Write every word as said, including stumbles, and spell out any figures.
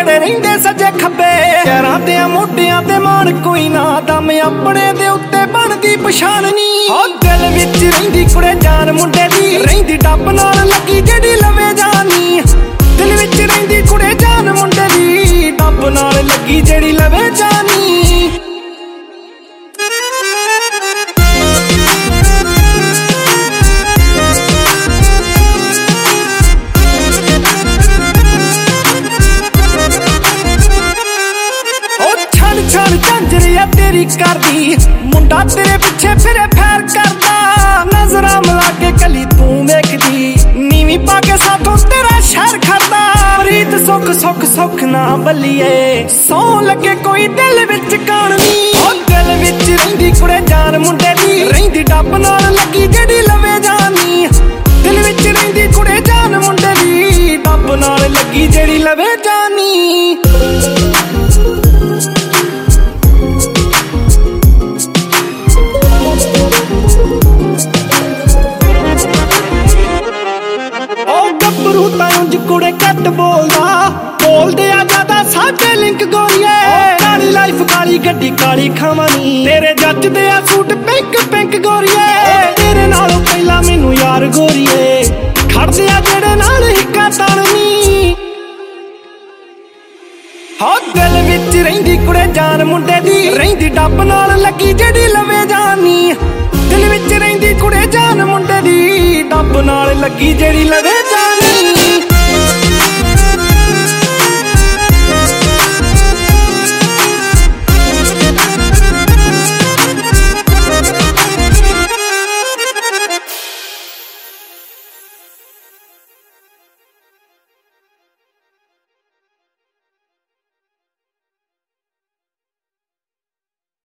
ਜਿਹੜੇ ਰਹਿੰਦੇ ਸੱਜੇ ਖੱਬੇ। ਪੈਰਾਂ ਤੇ ਮੋਢਿਆਂ ਤੇ ਮਾਣ ਕੋਈ ਨਾ, ਦਮ ਆਪਣੇ ਦੇ ਉੱਤੇ ਬਣਦੀ ਪਛਾਣ ਨੀ। ਹੋ ਦਿਲ ਵਿੱਚ ਰਹਿੰਦੀ ਕੁੜੇ ਜਾਨ ਮੁੰਡੇ ਦੀ, ਰਹਿੰਦੀ ਡੱਬ ਨਾਲ ਲੱਗੀ ਜਿਹੜੀ ਲਵੇ ਜਾਨੀ। ਦਿਲ ਵਿੱਚ ਰਹਿੰਦੀ ਕੁੜੇ ਜਾਨ ਮੁੰਡੇ ਦੀ, ਡੱਬ ਨਾਲ ਲੱਗੀ ਜਿਹੜੀ ਲਵੇ ਜਾਨੀ। ਛਣ ਝਾਂਜਰੀਆ ਤੇਰੀ ਕਰਦੀ, ਮੁੰਡਾ ਤੇਰੇ ਪਿੱਛੇ ਫਿਰੇ ਫੈਰ ਕਰਦਾ। ਨਜ਼ਰਾਂ ਮਿਲਾ ਕੇ ਕਲੀ ਤੂੰ ਵੇਖਦੀ, ਨੀਵੀਂ ਪਾ ਕੇ ਸਾਥੋਂ ਤੇਰਾ ਸ਼ਹਿਰ ਖੜਦਾ। ਪ੍ਰੀਤ ਸੁੱਖ ਸੁੱਖ ਸੁੱਖ ਨਾ ਬੱਲੀਏ, ਸੌ ਲੱਗੇ ਕੋਈ ਦਿਲ ਵਿੱਚ ਕਾਣ ਨੀ। ਉਹ ਦਿਲ ਵਿੱਚ ਰਹਿੰਦੀ ਕੁੜੇ ਜਾਨ ਮੁੰਡੇ ਦੀ, ਰਹਿੰਦੀ ਡੱਬ ਨਾਲ ਲੱਗੀ ਜਿਹੜੀ ਲਵੇ ਜਾਨੀ। ਦਿਲ ਵਿੱਚ ਰਹਿੰਦੀ ਕੁੜੇ ਜਾਨ ਮੁੰਡੇ ਦੀ, ਡੱਬ ਨਾਲ ਲੱਗੀ ਜਿਹੜੀ ਲਵੇ ਜਾਨੀ। ਗੱਭਰੂ ਤਾਂ ਉਂਝ ਕੁੜੇ ਘੱਟ ਬੋਲਦਾ, ਬੋਲਦੇ ਆ ਜ਼ਿਆਦਾ ਸਾਡੇ ਲਿੰਕ ਗੋਰੀਏ। ਕਾਲੀ ਲਾਈਫ ਕਾਲੀ ਗੱਡੀ ਕਾਲੀ ਖਾਵਾਂ ਨੀ, ਤੇਰੇ ਜੱਚਦੇ ਆ ਸੂਟ ਪਿੰਕ ਪਿੰਕ ਗੋਰੀਏ। ਤੇਰੇ ਨਾਲੋਂ ਪਹਿਲਾਂ ਮੈਨੂੰ ਯਾਰ ਗੋਰੀਏ, ਖੜਦੇ ਆ ਜਿਹੜੇ ਨਾਲ ਹਿੱਕਾ ਤਣਨੀ। ਹੋ ਦਿਲ ਵਿੱਚ ਰਹਿੰਦੀ ਕੁੜੇ ਜਾਨ ਮੁੰਡੇ ਦੀ, ਰਹਿੰਦੀ ਡੱਬ ਨਾਲ ਲੱਗੀ ਜਿਹੜੀ ਲਵੇ ਜਾਨੀ। ਦਿਲ ਵਿੱਚ ਰਹਿੰਦੀ ਕੁੜੇ ਜਾਨ ਮੁੰਡੇ ਦੀ, ਡੱਬ ਨਾਲ ਲੱਗੀ ਜਿਹੜੀ ਲਵੇ ਜਾਨੀ।